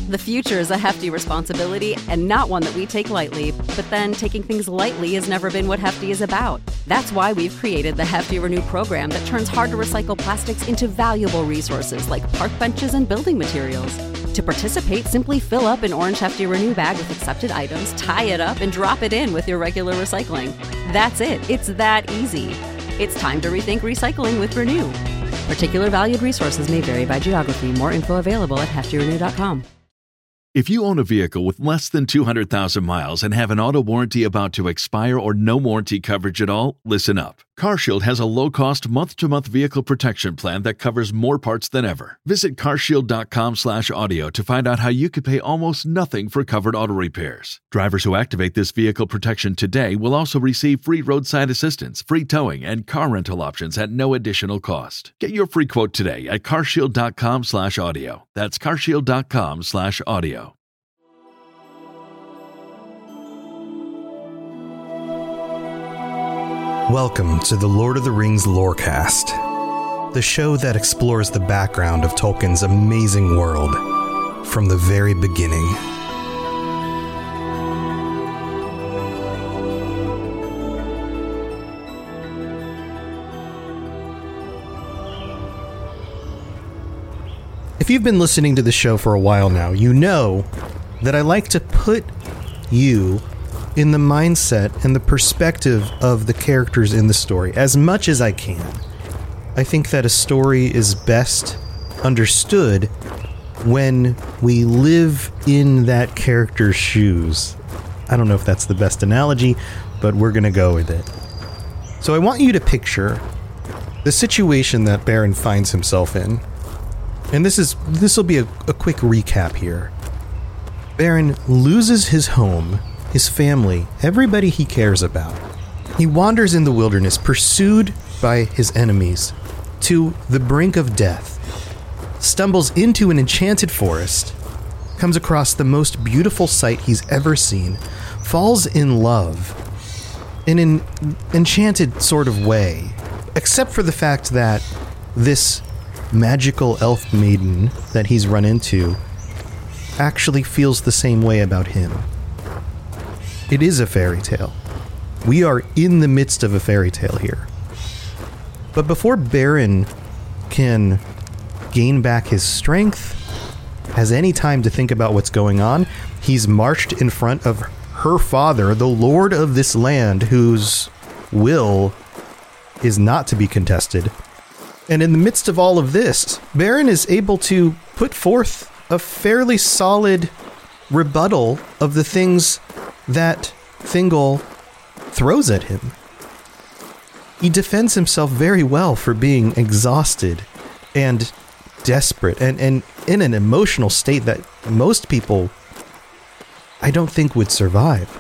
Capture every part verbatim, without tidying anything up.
The future is a hefty responsibility and not one that we take lightly, but then taking things lightly has never been what Hefty is about. That's why we've created the Hefty Renew program that turns hard-to-recycle plastics into valuable resources like park benches and building materials. To participate, simply fill up an orange Hefty Renew bag with accepted items, tie it up, and drop it in with your regular recycling. That's it. It's that easy. It's time to rethink recycling with Renew. Particular valued resources may vary by geography. More info available at hefty renew dot com. If you own a vehicle with less than two hundred thousand miles and have an auto warranty about to expire or no warranty coverage at all, listen up. CarShield has a low-cost month-to-month vehicle protection plan that covers more parts than ever. Visit carshield.com slash audio to find out how you could pay almost nothing for covered auto repairs. Drivers who activate this vehicle protection today will also receive free roadside assistance, free towing, and car rental options at no additional cost. Get your free quote today at carshield.com slash audio. That's carshield.com slash audio. Welcome to the Lord of the Rings Lorecast, the show that explores the background of Tolkien's amazing world from the very beginning. If you've been listening to the show for a while now, you know that I like to put you in the mindset and the perspective of the characters in the story as much as I can. I think that a story is best understood when we live in that character's shoes. I don't know if that's the best analogy, but we're going to go with it. So I want you to picture the situation that Beren finds himself in. And this is this will be a, a quick recap here. Beren loses his home, his family, everybody he cares about. He wanders in the wilderness, pursued by his enemies, to the brink of death, stumbles into an enchanted forest, comes across the most beautiful sight he's ever seen, falls in love in an enchanted sort of way, except for the fact that this magical elf maiden that he's run into actually feels the same way about him. It is a fairy tale. We are in the midst of a fairy tale here. But before Beren can gain back his strength, has any time to think about what's going on, he's marched in front of her father, the lord of this land, whose will is not to be contested. And in the midst of all of this, Beren is able to put forth a fairly solid rebuttal of the things that Thingol throws at him. He defends himself very well for being exhausted and desperate and, and in an emotional state that most people, I don't think, would survive.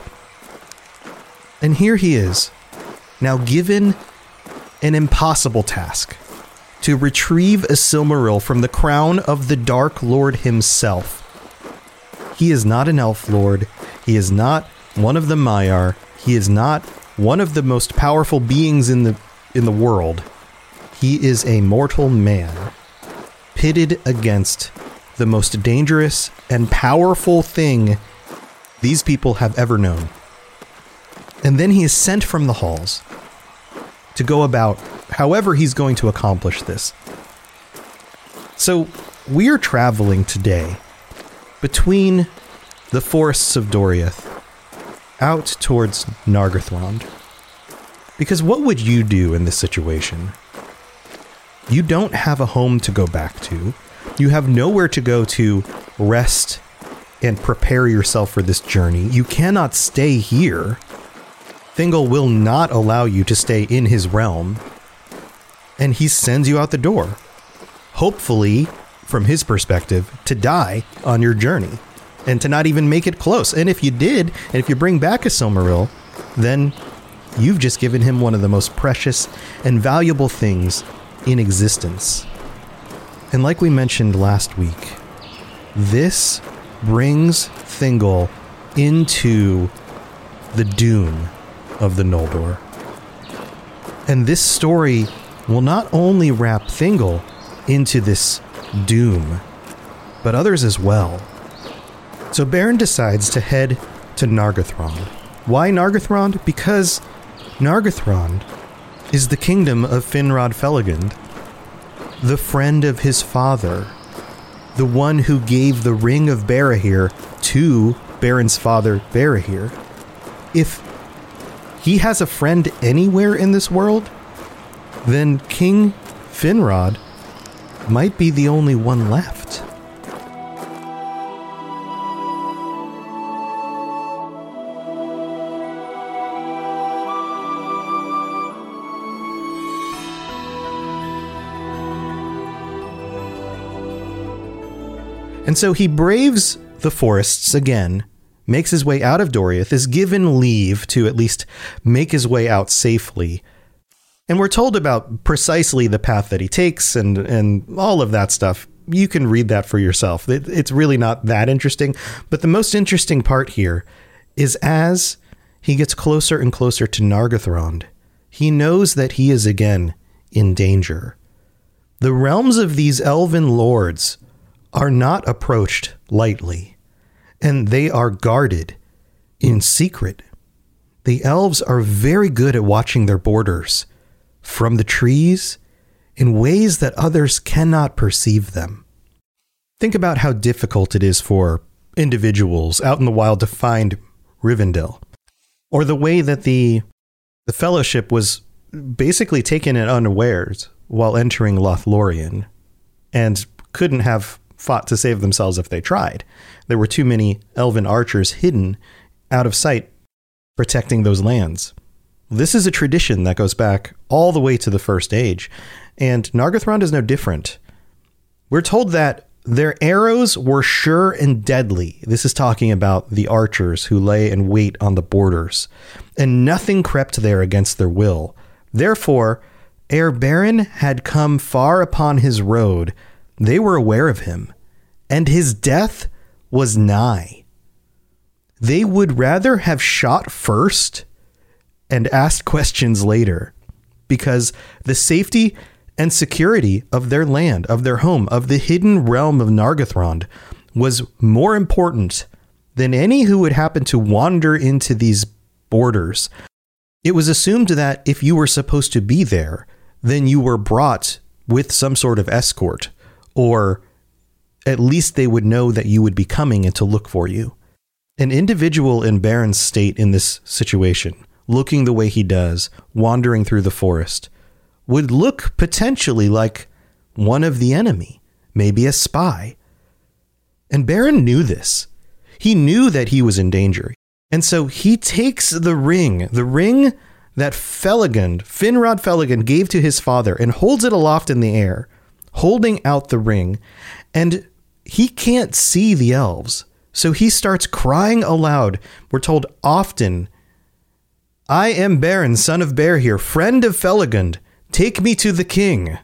And here he is, now given an impossible task to retrieve a Silmaril from the crown of the Dark Lord himself. He is not an elf lord. He is not one of the Maiar. He is not one of the most powerful beings in the in the world. He is a mortal man, pitted against the most dangerous and powerful thing these people have ever known. And then he is sent from the halls to go about however he's going to accomplish this. So we're traveling today between the forests of Doriath out towards Nargothrond. Because what would you do in this situation? You don't have a home to go back to. You have nowhere to go to rest and prepare yourself for this journey. You cannot stay here. Thingol will not allow you to stay in his realm. And he sends you out the door. Hopefully, from his perspective, to die on your journey. And to not even make it close. And if you did, and if you bring back a Silmaril, then you've just given him one of the most precious and valuable things in existence. And like we mentioned last week, this brings Thingol into the doom of the Noldor. And this story will not only wrap Thingol into this doom, but others as well. So Beren decides to head to Nargothrond. Why Nargothrond? Because Nargothrond is the kingdom of Finrod Felagund, the friend of his father, the one who gave the Ring of Barahir to Beren's father, Barahir. If he has a friend anywhere in this world, then King Finrod might be the only one left. And so he braves the forests again, makes his way out of Doriath, is given leave to at least make his way out safely. And we're told about precisely the path that he takes and, and all of that stuff. You can read that for yourself. It, it's really not that interesting. But the most interesting part here is as he gets closer and closer to Nargothrond, he knows that he is again in danger. The realms of these elven lords are not approached lightly, and they are guarded in secret. The elves are very good at watching their borders from the trees in ways that others cannot perceive them. Think about how difficult it is for individuals out in the wild to find Rivendell, or the way that the the Fellowship was basically taken at unawares while entering Lothlorien and couldn't have fought to save themselves if they tried. There were too many elven archers hidden out of sight protecting those lands. This is a tradition that goes back all the way to the First Age, and Nargothrond is no different. We're told that their arrows were sure and deadly. This is talking about the archers who lay in wait on the borders, and nothing crept there against their will. Therefore, ere Beren had come far upon his road, they were aware of him, and his death was nigh. They would rather have shot first and asked questions later, because the safety and security of their land, of their home, of the hidden realm of Nargothrond was more important than any who would happen to wander into these borders. It was assumed that if you were supposed to be there, then you were brought with some sort of escort, or at least they would know that you would be coming and to look for you. An individual in Beren's state in this situation, looking the way he does, wandering through the forest, would look potentially like one of the enemy, maybe a spy. And Beren knew this. He knew that he was in danger. And so he takes the ring, the ring that Felagund, Finrod Felagund, gave to his father, and holds it aloft in the air, holding out the ring, and he can't see the elves. So he starts crying aloud. We're told often, "I am Beren, son of Barahir, friend of Felagund. Take me to the king."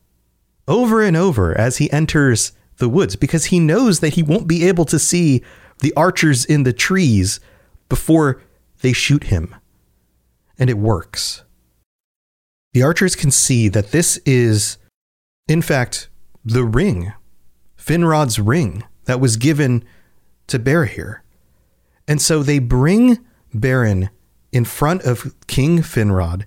Over and over as he enters the woods, because he knows that he won't be able to see the archers in the trees before they shoot him. And it works. The archers can see that this is, in fact, the ring, Finrod's ring that was given to Barahir. And so they bring Beren in front of King Finrod,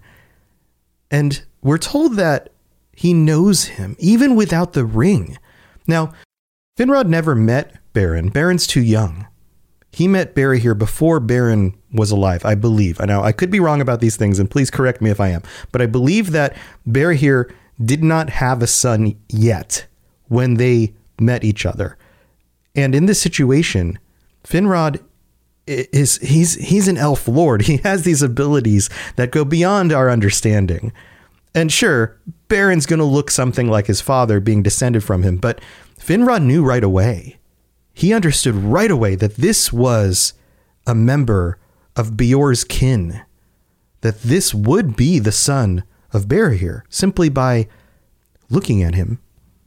and we're told that he knows him, even without the ring. Now, Finrod never met Beren. Beren's too young. He met Barahir before Beren was alive, I believe. Now, I could be wrong about these things, and please correct me if I am, but I believe that Barahir did not have a son yet when they met each other. And in this situation, Finrod is he's he's an elf lord. He has these abilities that go beyond our understanding. And sure, Beren's going to look something like his father, being descended from him, but Finrod knew right away. He understood right away that this was a member of Beor's kin, that this would be the son of Barahir, simply by looking at him.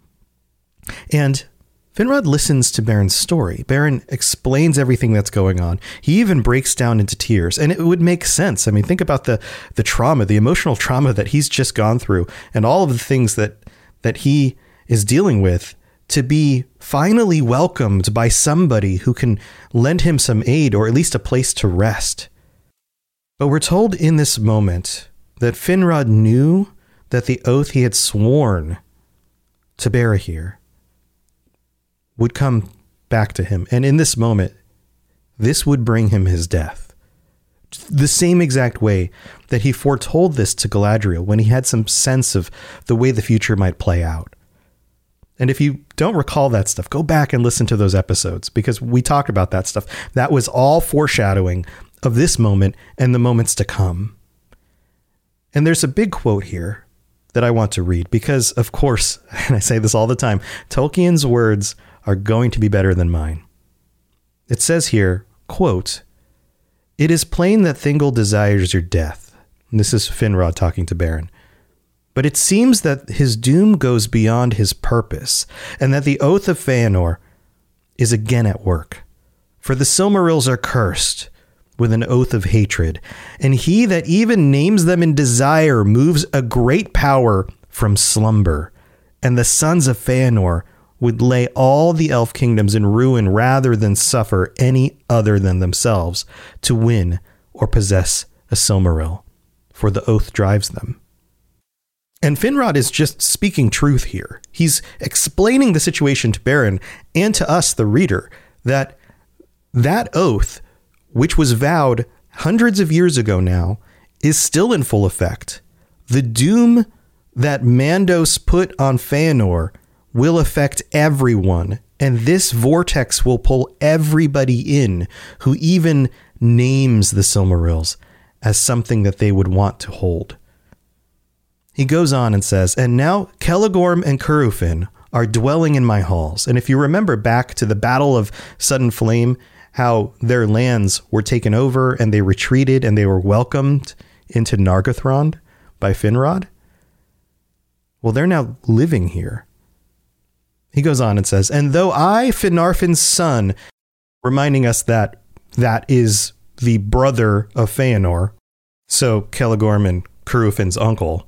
And Finrod listens to Beren's story. Beren explains everything that's going on. He even breaks down into tears, and it would make sense. I mean, think about the the trauma, the emotional trauma that he's just gone through, and all of the things that that he is dealing with to be finally welcomed by somebody who can lend him some aid or at least a place to rest. But we're told in this moment that Finrod knew that the oath he had sworn to Barahir would come back to him. And in this moment, this would bring him his death. The same exact way that he foretold this to Galadriel when he had some sense of the way the future might play out. And if you don't recall that stuff, go back and listen to those episodes because we talked about that stuff. That was all foreshadowing of this moment and the moments to come. And there's a big quote here that I want to read because, of course, and I say this all the time, Tolkien's words are going to be better than mine. It says here, quote, "It is plain that Thingol desires your death." And this is Finrod talking to Beren. "But it seems that his doom goes beyond his purpose, and that the Oath of Feanor is again at work. For the Silmarils are cursed with an oath of hatred, and he that even names them in desire moves a great power from slumber, and the sons of Feanor would lay all the elf kingdoms in ruin rather than suffer any other than themselves to win or possess a Silmaril, for the oath drives them." And Finrod is just speaking truth here. He's explaining the situation to Beren and to us, the reader, that that oath, which was vowed hundreds of years ago now, is still in full effect. The doom that Mandos put on Feanor will affect everyone, and this vortex will pull everybody in who even names the Silmarils as something that they would want to hold. He goes on and says, "And now Celegorm and Curufin are dwelling in my halls." And if you remember back to the Battle of Sudden Flame, how their lands were taken over and they retreated and they were welcomed into Nargothrond by Finrod. Well, they're now living here. He goes on and says, "And though I, Finarfin's son," reminding us that that is the brother of Feanor, so Celegorm and Curufin's uncle,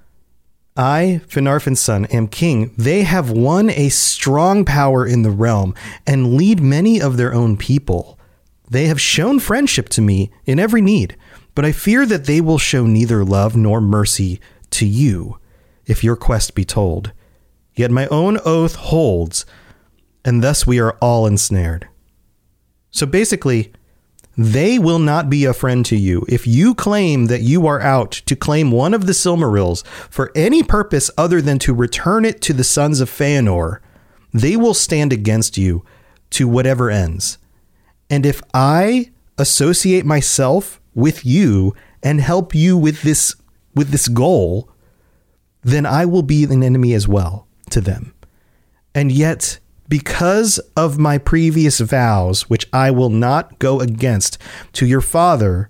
"I, Finarfin's son, am king. They have won a strong power in the realm and lead many of their own people. They have shown friendship to me in every need, but I fear that they will show neither love nor mercy to you, if your quest be told. Yet my own oath holds, and thus we are all ensnared." So basically, they will not be a friend to you if you claim that you are out to claim one of the Silmarils for any purpose other than to return it to the sons of Feanor. They will stand against you to whatever ends. And if I associate myself with you and help you with this with this goal, then I will be an enemy as well to them. And yet, because of my previous vows, which I will not go against to your father,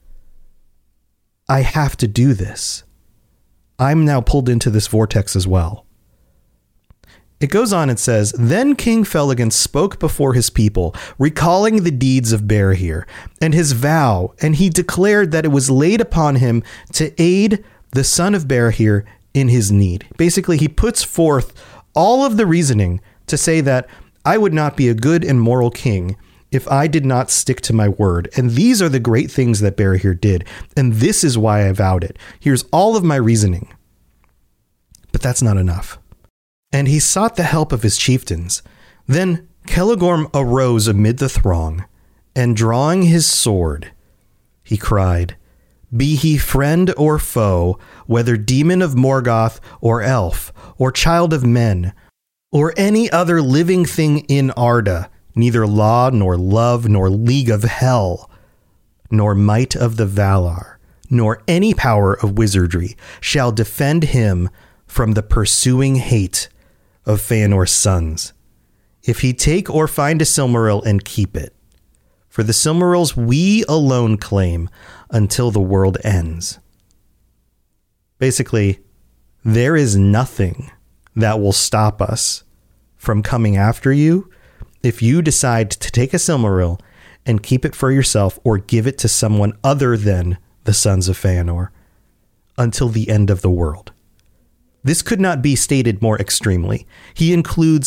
I have to do this. I'm now pulled into this vortex as well. It goes on and says, "Then King Felagund spoke before his people, recalling the deeds of Barahir and his vow, and he declared that it was laid upon him to aid the son of Barahir in his need." Basically, he puts forth all of the reasoning to say that I would not be a good and moral king if I did not stick to my word. And these are the great things that Barahir did. And this is why I vowed it. Here's all of my reasoning. But that's not enough. And he sought the help of his chieftains. Then Celegorm arose amid the throng, and drawing his sword, he cried, "Be he friend or foe, whether demon of Morgoth or elf or child of men, or any other living thing in Arda, neither law nor love nor league of hell, nor might of the Valar, nor any power of wizardry shall defend him from the pursuing hate of Feanor's sons, if he take or find a Silmaril and keep it. For the Silmarils we alone claim until the world ends." Basically, there is nothing that will stop us from coming after you if you decide to take a Silmaril and keep it for yourself or give it to someone other than the sons of Feanor until the end of the world. This could not be stated more extremely. He includes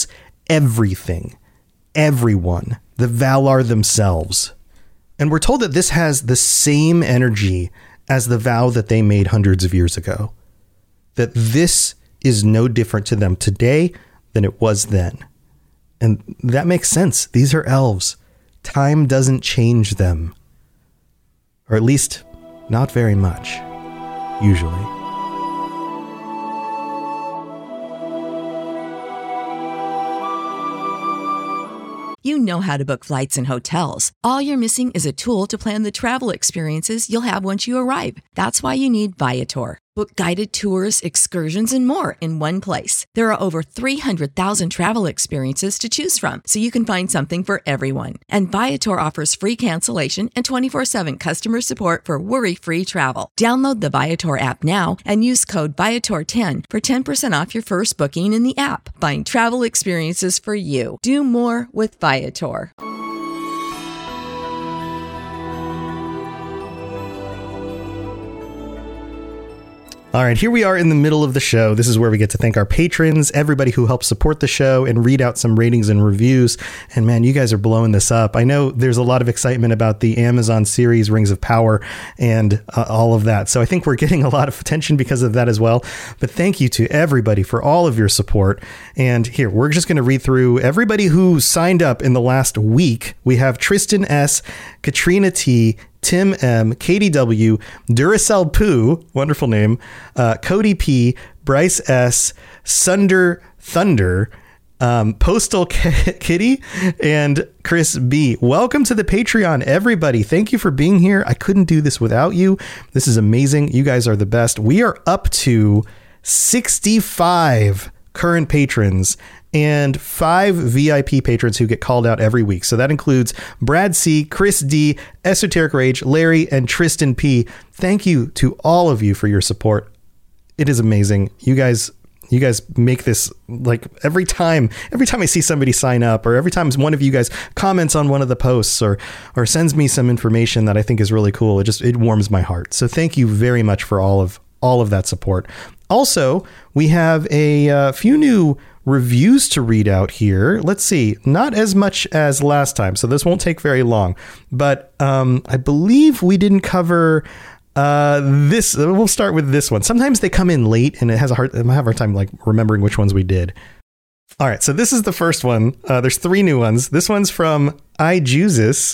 everything, everyone, the Valar themselves. And we're told that this has the same energy as the vow that they made hundreds of years ago. That this is no different to them today than it was then. And that makes sense. These are elves. Time doesn't change them. Or at least, not very much, usually. You know how to book flights and hotels. All you're missing is a tool to plan the travel experiences you'll have once you arrive. That's why you need Viator. Book guided tours, excursions, and more in one place. There are over three hundred thousand travel experiences to choose from, so you can find something for everyone. And Viator offers free cancellation and twenty-four seven customer support for worry-free travel. Download the Viator app now and use code Viator ten for ten percent off your first booking in the app. Find travel experiences for you. Do more with Viator. All right, here we are in the middle of the show. This is where we get to thank our patrons, everybody who helps support the show, and read out some ratings and reviews. And man, you guys are blowing this up. I know there's a lot of excitement about the Amazon series Rings of Power and uh, all of that. So I think we're getting a lot of attention because of that as well. But thank you to everybody for all of your support. And here, we're just going to read through everybody who signed up in the last week. We have Tristan S., Katrina T., Tim M., Katie W., Duracell Poo, wonderful name, uh, Cody P., Bryce S., Sunder Thunder, um, Postal K- Kitty, and Chris B. Welcome to the Patreon, everybody. Thank you for being here. I couldn't do this without you. This is amazing. You guys are the best. We are up to sixty-five current patrons and five V I P patrons who get called out every week. So that includes Brad C., Chris D., Esoteric Rage, Larry, and Tristan P. Thank you to all of you for your support. It is amazing. You guys, you guys make this, like, every time, every time I see somebody sign up, or every time one of you guys comments on one of the posts, or, or sends me some information that I think is really cool, it just, it warms my heart. So thank you very much for all of, all of that support. Also, we have a uh, few new reviews to read out here. Let's see, not as much as last time, so this won't take very long, but um, I believe we didn't cover uh, this. We'll start with this one. Sometimes they come in late and it has a hard, I have a hard time like remembering which ones we did. All right, so this is the first one. Uh, there's three new ones. This one's from iJesus.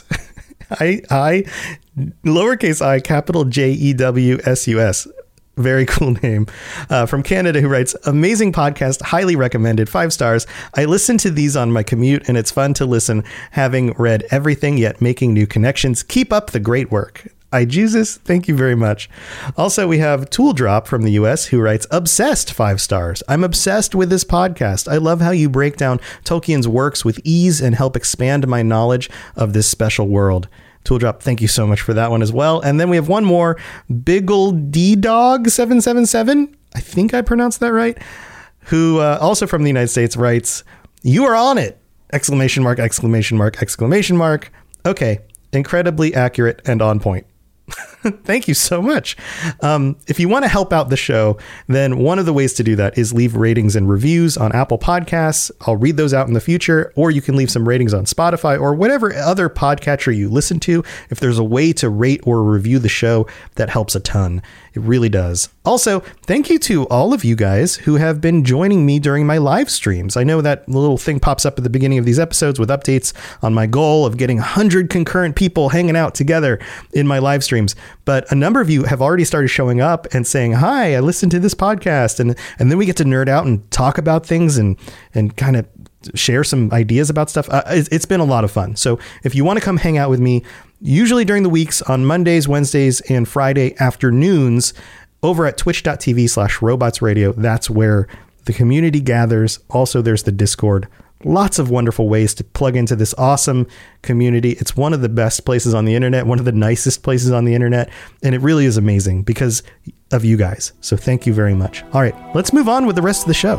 I, I, lowercase I, capital J E W S U S. Very cool name. Uh, from Canada, who writes, amazing podcast, highly recommended, five stars. I listen to these on my commute and it's fun to listen, having read everything yet making new connections. Keep up the great work. iJesus, thank you very much. Also, we have Tool Drop from the U S who writes, obsessed, five stars. I'm obsessed with this podcast. I love how you break down Tolkien's works with ease and help expand my knowledge of this special world. Tool Drop, thank you so much for that one as well. And then we have one more, Biggle D Dog seven seven seven. I think I pronounced that right. Who uh, also from the United States writes, you are on it! Exclamation mark, exclamation mark, exclamation mark. Okay, incredibly accurate and on point. Thank you so much. Um, if you want to help out the show, then one of the ways to do that is leave ratings and reviews on Apple Podcasts. I'll read those out in the future, or you can leave some ratings on Spotify or whatever other podcatcher you listen to. If there's a way to rate or review the show, that helps a ton. It really does. Also, thank you to all of you guys who have been joining me during my live streams. I know that little thing pops up at the beginning of these episodes with updates on my goal of getting one hundred concurrent people hanging out together in my live streams. But a number of you have already started showing up and saying, hi, I listened to this podcast. And, and then we get to nerd out and talk about things and, and kind of share some ideas about stuff. Uh, it's, it's been a lot of fun. So if you want to come hang out with me, usually during the weeks on Mondays, Wednesdays, and Friday afternoons over at twitch.tv slash robots radio, that's where the community gathers. Also, there's the Discord. Lots of wonderful ways to plug into this awesome community. It's one of the best places on the internet, one of the nicest places on the internet. And it really is amazing because of you guys. So thank you very much. All right, let's move on with the rest of the show.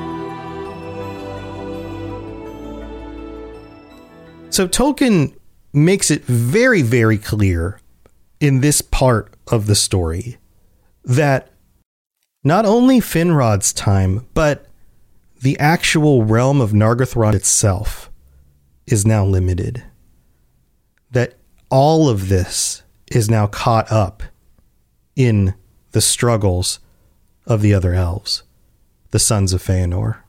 So Tolkien makes it very, very clear in this part of the story that not only Finrod's time, but the actual realm of Nargothrond itself is now limited. That all of this is now caught up in the struggles of the other elves, the sons of Feanor.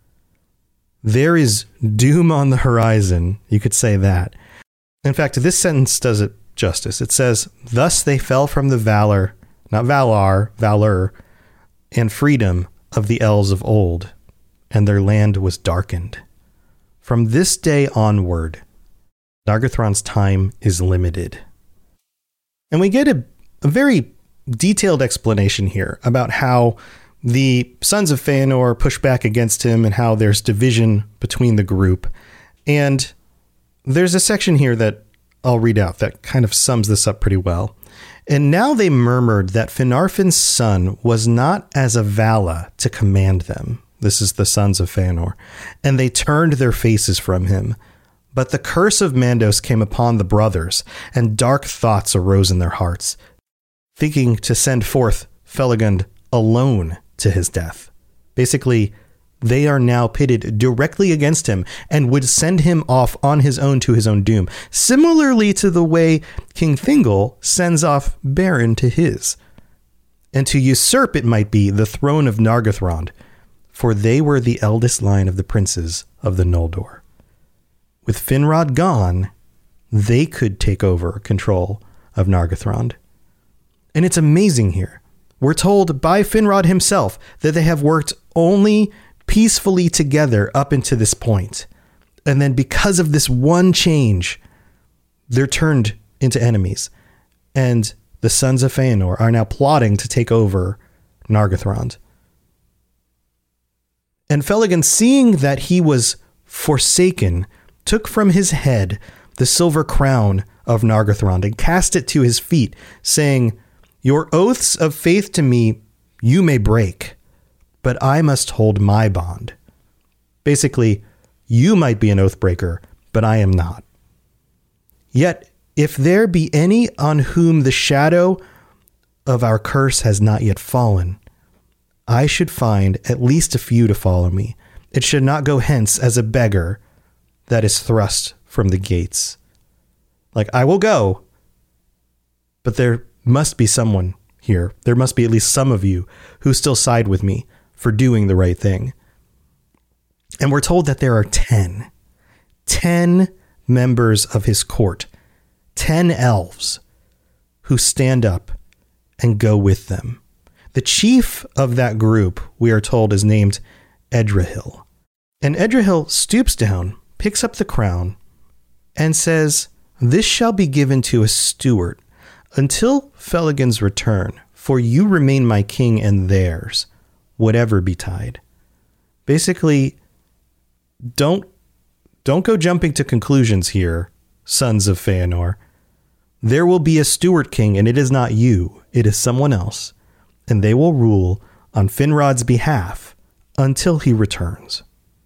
There is doom on the horizon, you could say that. In fact, this sentence does it justice. It says, thus they fell from the valor, not Valar, valor, and freedom of the elves of old, and their land was darkened. From this day onward, Nargothrond's time is limited. And we get a, a very detailed explanation here about how the sons of Feanor push back against him and how there's division between the group. And there's a section here that I'll read out that kind of sums this up pretty well. And now they murmured that Finarfin's son was not as a Vala to command them. This is the sons of Feanor. And they turned their faces from him. But the curse of Mandos came upon the brothers, and dark thoughts arose in their hearts, thinking to send forth Felagund alone to his death. Basically, they are now pitted directly against him and would send him off on his own to his own doom, similarly to the way King Thingol sends off Beren to his. And to usurp, it might be, the throne of Nargothrond, for they were the eldest line of the princes of the Noldor. With Finrod gone, they could take over control of Nargothrond. And it's amazing here. We're told by Finrod himself that they have worked only peacefully together up until this point. And then because of this one change, they're turned into enemies. And the sons of Feanor are now plotting to take over Nargothrond. And Felagund, seeing that he was forsaken, took from his head the silver crown of Nargothrond and cast it to his feet, saying, "Your oaths of faith to me you may break, but I must hold my bond." Basically, you might be an oath breaker, but I am not. Yet, if there be any on whom the shadow of our curse has not yet fallen, I should find at least a few to follow me. It should not go hence as a beggar that is thrust from the gates. Like, I will go, but there must be someone here. There must be at least some of you who still side with me for doing the right thing. And we're told that there are ten, ten members of his court, ten elves who stand up and go with them. The chief of that group, we are told, is named Edrahil. And Edrahil stoops down, picks up the crown, and says, "This shall be given to a steward until Felagund's return, for you remain my king and theirs, whatever betide." Basically, don't don't go jumping to conclusions here, sons of Feanor. There will be a steward king, and it is not you, it is someone else, and they will rule on Finrod's behalf until he returns.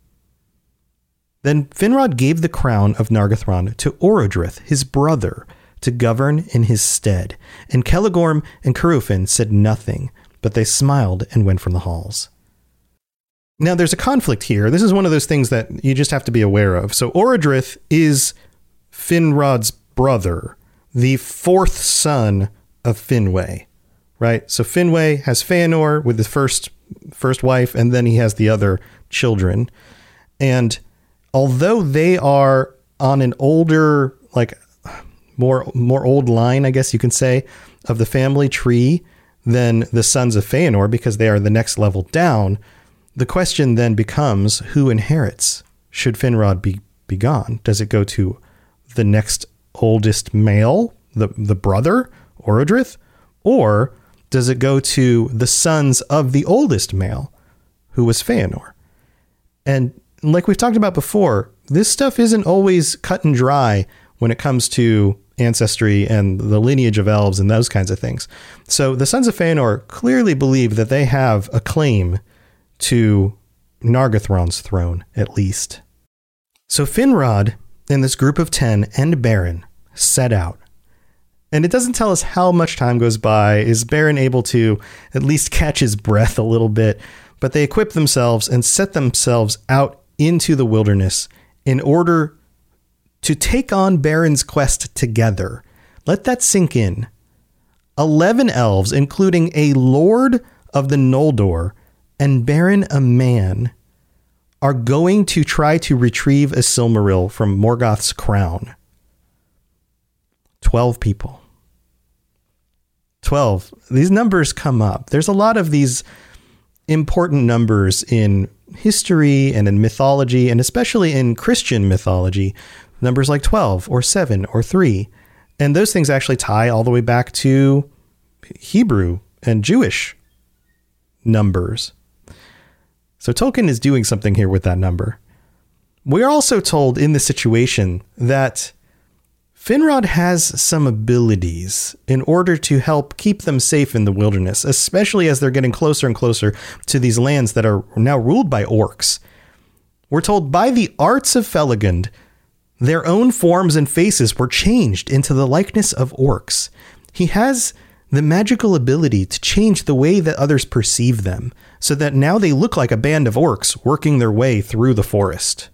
Then Finrod gave the crown of Nargothrond to Orodrith, his brother, to govern in his stead, and Celegorm and Curufin said nothing, but they smiled and went from the halls. Now, there's a conflict here. This is one of those things that you just have to be aware of. So Orodrith is Finrod's brother, the fourth son of Finwë, right? So Finwë has Feanor with his first first wife, and then he has the other children. And although they are on an older, like more more old line, I guess you can say, of the family tree than the sons of Feanor, because they are the next level down, the question then becomes, who inherits should Finrod be, be gone? Does it go to the next oldest male, the, the brother, Orodrith? Or does it go to the sons of the oldest male, who was Feanor? And like we've talked about before, this stuff isn't always cut and dry when it comes to ancestry and the lineage of elves and those kinds of things. So the sons of Feanor clearly believe that they have a claim to Nargothrond's throne, at least. So Finrod and this group of ten and Beren set out. And it doesn't tell us how much time goes by. Is Beren able to at least catch his breath a little bit? But they equip themselves and set themselves out into the wilderness in order to take on Beren's quest together. Let that sink in. Eleven elves, including a lord of the Noldor and Beren a man, are going to try to retrieve a Silmaril from Morgoth's crown. Twelve people. Twelve. These numbers come up. There's a lot of these important numbers in history and in mythology, and especially in Christian mythology. Numbers like twelve or seven or three. And those things actually tie all the way back to Hebrew and Jewish numbers. So Tolkien is doing something here with that number. We're also told in this situation that Finrod has some abilities in order to help keep them safe in the wilderness, especially as they're getting closer and closer to these lands that are now ruled by orcs. We're told by the arts of Felagund, their own forms and faces were changed into the likeness of orcs. He has the magical ability to change the way that others perceive them, so that now they look like a band of orcs working their way through the forest.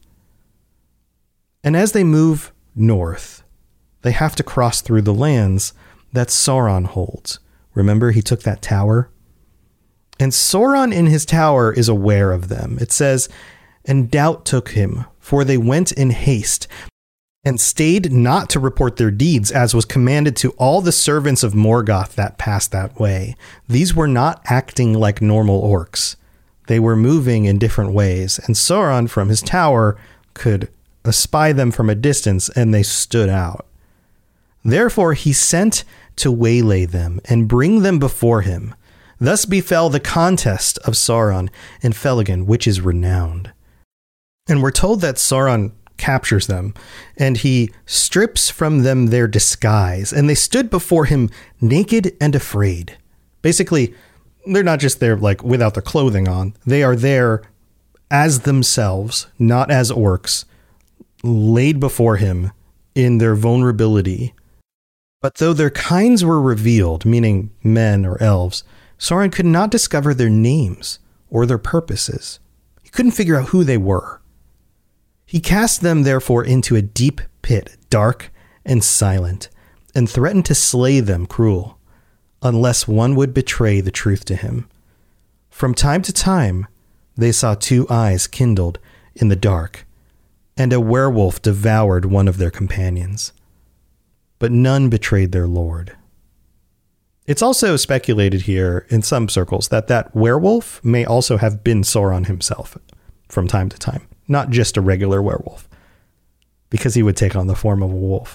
And as they move north, they have to cross through the lands that Sauron holds. Remember, he took that tower? And Sauron in his tower is aware of them. It says, "And doubt took him, for they went in haste, and stayed not to report their deeds, as was commanded to all the servants of Morgoth that passed that way." These were not acting like normal orcs. They were moving in different ways, and Sauron from his tower could espy them from a distance, and they stood out. Therefore he sent to waylay them and bring them before him. Thus befell the contest of Sauron and Felagund, which is renowned. And we're told that Sauron captures them, and he strips from them their disguise, and they stood before him naked and afraid. Basically, they're not just there like without their clothing on. They are there as themselves, not as orcs, laid before him in their vulnerability. But though their kinds were revealed, meaning men or elves, Sauron could not discover their names or their purposes. He couldn't figure out who they were. He cast them, therefore, into a deep pit, dark and silent, and threatened to slay them cruel, unless one would betray the truth to him. From time to time, they saw two eyes kindled in the dark, and a werewolf devoured one of their companions. But none betrayed their lord. It's also speculated here in some circles that that werewolf may also have been Sauron himself from time to time. Not just a regular werewolf, because he would take on the form of a wolf.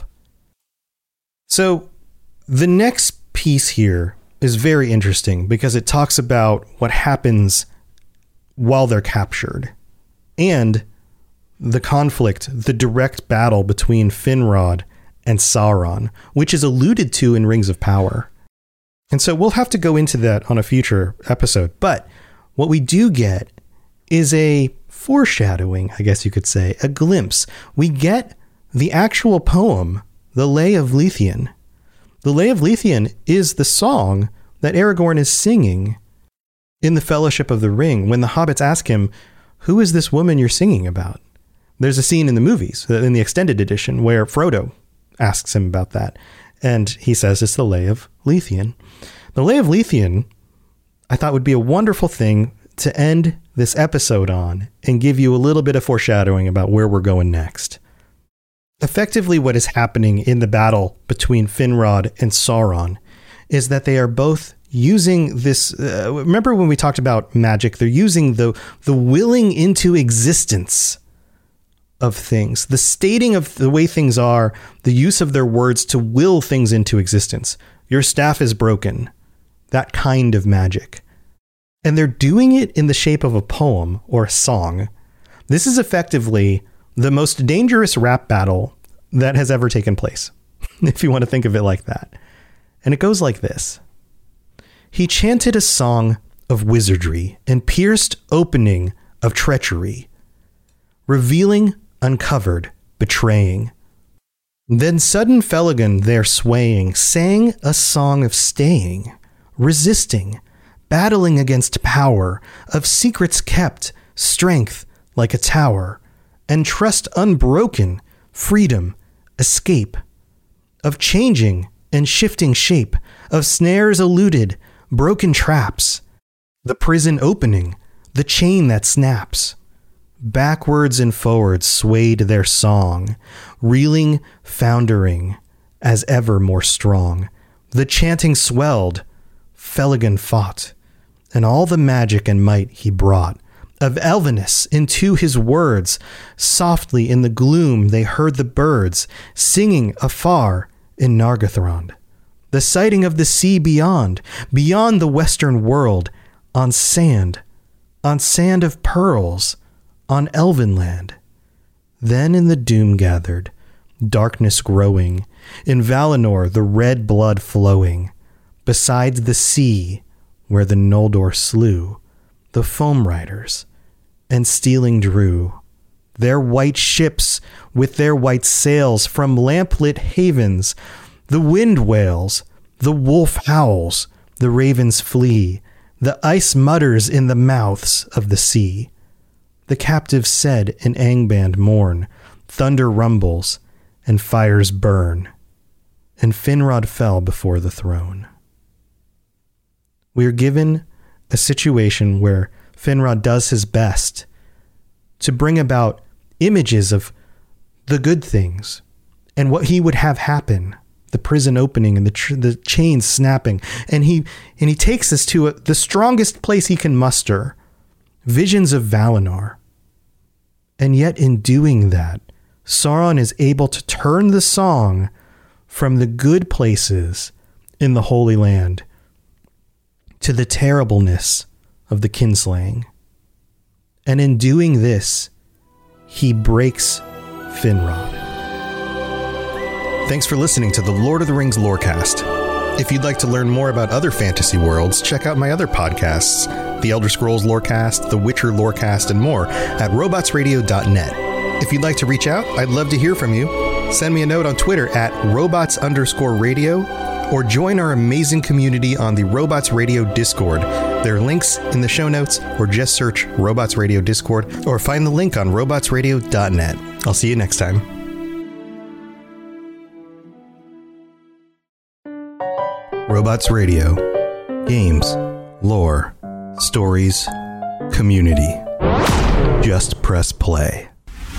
So the next piece here is very interesting because it talks about what happens while they're captured and the conflict, the direct battle between Finrod and Sauron, which is alluded to in Rings of Power. And so we'll have to go into that on a future episode. But what we do get is a foreshadowing, I guess you could say, a glimpse. We get the actual poem, the Lay of Luthien. The Lay of Luthien is the song that Aragorn is singing in the Fellowship of the Ring when the hobbits ask him, "Who is this woman you're singing about?" There's a scene in the movies, in the extended edition, where Frodo asks him about that. And he says it's the Lay of Luthien. The Lay of Luthien, I thought would be a wonderful thing to end this episode on and give you a little bit of foreshadowing about where we're going next. Effectively, what is happening in the battle between Finrod and Sauron is that they are both using this. Uh, remember when we talked about magic? They're using the, the willing into existence of things, the stating of the way things are, the use of their words to will things into existence. Your staff is broken. That kind of magic. And they're doing it in the shape of a poem or a song. This is effectively the most dangerous rap battle that has ever taken place, if you want to think of it like that. And it goes like this. He chanted a song of wizardry and pierced opening of treachery, revealing, uncovered, betraying. Then sudden Felagund there swaying sang a song of staying, resisting, battling against power, of secrets kept, strength like a tower, and trust unbroken, freedom, escape, of changing and shifting shape, of snares eluded, broken traps, the prison opening, the chain that snaps. Backwards and forwards swayed their song, reeling, foundering, as ever more strong. The chanting swelled, Felagund fought, and all the magic and might he brought of Elveness into his words. Softly in the gloom they heard the birds singing afar in Nargothrond, the sighting of the sea beyond, beyond the western world, on sand, on sand of pearls, on Elvenland. Then in the doom gathered, darkness growing, in Valinor the red blood flowing, beside the sea where the Noldor slew the foam riders, and stealing drew their white ships with their white sails from lamplit havens. The wind wails, the wolf howls, the ravens flee, the ice mutters in the mouths of the sea. The captives said in Angband mourn, thunder rumbles, and fires burn, and Finrod fell before the throne. We are given a situation where Finrod does his best to bring about images of the good things and what he would have happen, the prison opening and the tr- the chains snapping, and he and he takes us to a, the strongest place he can muster, visions of Valinor. And yet in doing that, Sauron is able to turn the song from the good places in the Holy Land to the terribleness of the kinslaying. And in doing this, he breaks Finrod. Thanks for listening to the Lord of the Rings Lorecast. If you'd like to learn more about other fantasy worlds, check out my other podcasts, The Elder Scrolls Lorecast, The Witcher Lorecast, and more at robots radio dot net. If you'd like to reach out, I'd love to hear from you. Send me a note on Twitter at robots underscore radio, or join our amazing community on the Robots Radio Discord. There are links in the show notes, or just search Robots Radio Discord, or find the link on robots radio dot net. I'll see you next time. Robots Radio. Games, lore, stories, community. Just press play.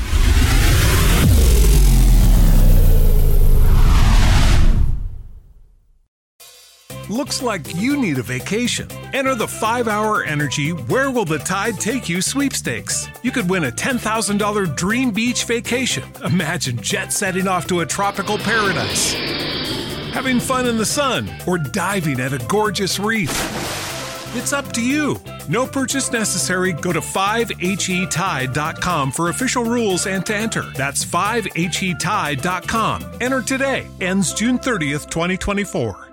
Looks like you need a vacation. Enter the five hour Energy Where Will the Tide Take You sweepstakes. You could win a ten thousand dollars dream beach vacation. Imagine jet setting off to a tropical paradise, having fun in the sun, or diving at a gorgeous reef. It's up to you. No purchase necessary. Go to five H E tide dot com for official rules and to enter. That's five H E tide dot com. Enter today. Ends June thirtieth, twenty twenty-four.